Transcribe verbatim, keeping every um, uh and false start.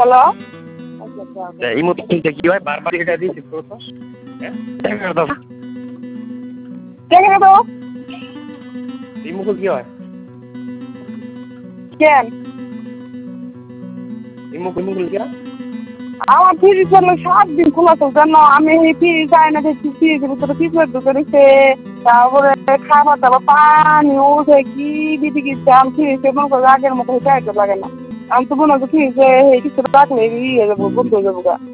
hello এই মতো কি হয় বারবার এটা দিয়ে ঠিক করো তো হ্যাঁ দেখা দাও দেখে দাও এই মুখে কি হয় কেন এই মুখে মুখে কি হয় আমার ফ্রিজ হলো সাত দিন খোলা তো কেন আমি এই ফ্রিজ যাই না দেখছি ফ্রিজের ভিতরে কি করে ঢুকে দিচ্ছে তারপরে খাবার দাবার পানি উঠে কি দিদি গিয়েছে আমি ফ্রিজে মনে করো আগের মতো চাইতে লাগে না আমি তো মনে হচ্ছে ফ্রিজে এই কিছু রাখলে ইয়ে যাবো বন্ধ হয়ে যাবো গা